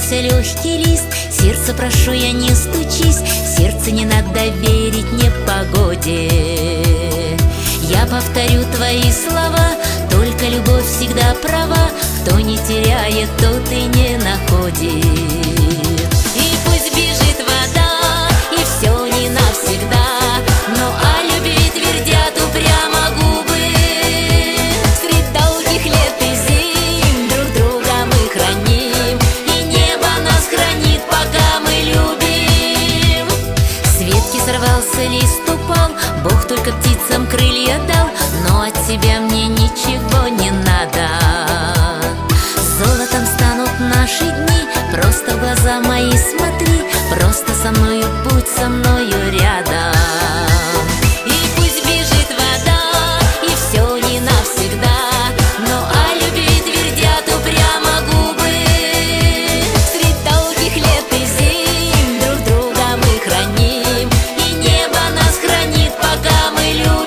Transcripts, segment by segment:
сорвался легкий лист. Сердце, прошу, я не стучись, сердце не надо верить непогоде. Я повторю твои слова, только любовь всегда права. Кто не теряет, тот и не находит. И пусть бежит вода, и все не навсегда, но о любви твердят упрямо губы. Средь долгих лет и зим друг друга мы храним, и небо нас хранит, пока мы любим. С ветки сорвался лист, упал, Бог только птицам крылья дал, но от тебя мне ничего не надо. Золотом станут наши дни, просто в глаза мои смотри, просто со мною будь, со мною рядом. И пусть бежит вода, и все не навсегда, но о любви твердят упрямо губы. Средь долгих лет и зим друг друга мы храним, и небо нас хранит, пока мы любим.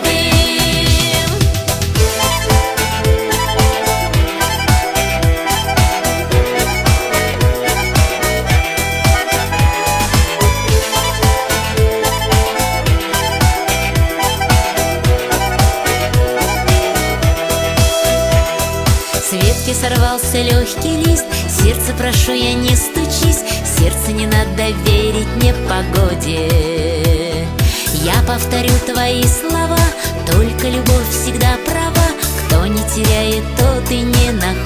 С ветки сорвался легкий лист. Сердце, прошу, я не стучись, сердце не надо верить непогоде. Я повторю твои слова, только любовь всегда права. Кто не теряет, тот и не находит.